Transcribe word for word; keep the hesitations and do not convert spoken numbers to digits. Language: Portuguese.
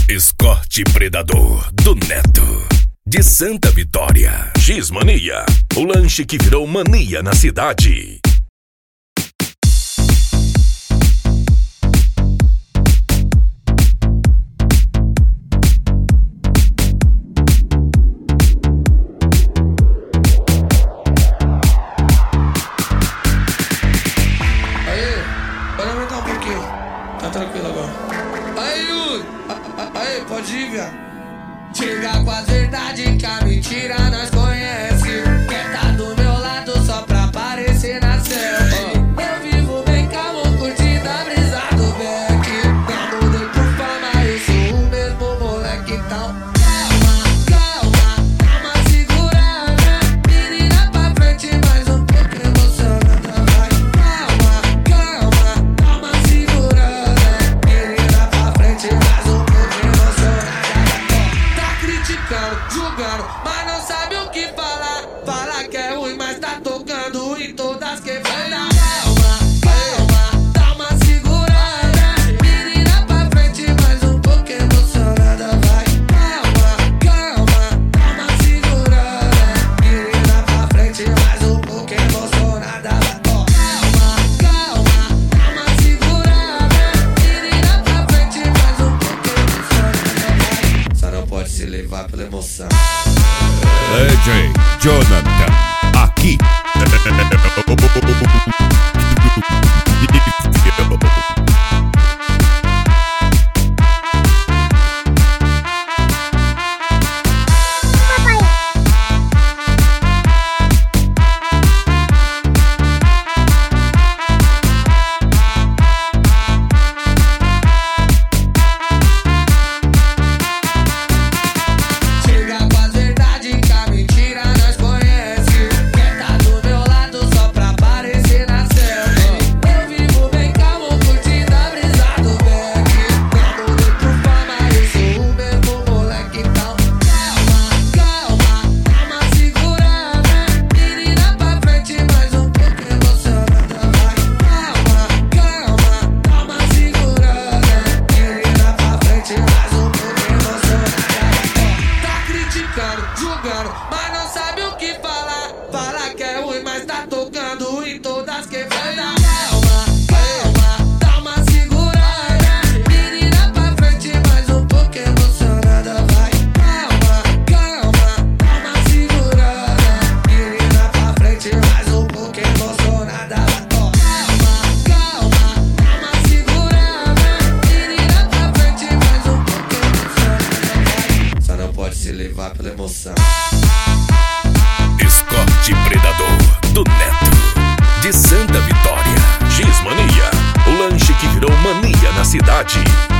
Escorte Predador do Neto, de Santa Vitória. X-Mania, o lanche que virou mania na cidade. Tá tranquilo agora. Aí, Yuri, aí, pode ir, viado. Chega com as verdades que a mentira nós conhece. Quer tá do meu lado só pra aparecer na selfie. Eu vivo bem calmo, curtindo a brisa do Beck. Não mudei por fama, eu sou o mesmo moleque, então calma, calma, calma, segurada. Menina pra frente, mais um pouco emocionada. Vai, calma, calma, calma, segurada. Julgando, mas não sabe o que falar. Fala que é ruim, mas tá tocando em todas quebradas. Calma, calma, dá uma segurada. Menina pra frente, mais um pouco emocionada. Vai, calma, calma, dá uma segurada. Menina pra frente, mais um pouco emocionada. Calma, calma, dá uma segurada. Menina pra frente, mais um pouco emocionada. Vai, só não pode se levar pela emoção. D J Jonathan, aqui. Julgando, mas não sabe o que falar. Fala que é ruim, mas tá tocando em todas quebradas. Calma, calma, dá uma segurada. Menina pra frente, mais um pouco emocionada. Vai, calma, calma, dá uma segurada. Menina pra frente, mais um pouco emocionada. Calma, calma, dá uma segurada. Menina pra frente, mais um pouco emocionada. Só não pode se levar pela emoção. Escorte Predador do Neto, de Santa Vitória. X-Mania, o lanche que virou mania na cidade.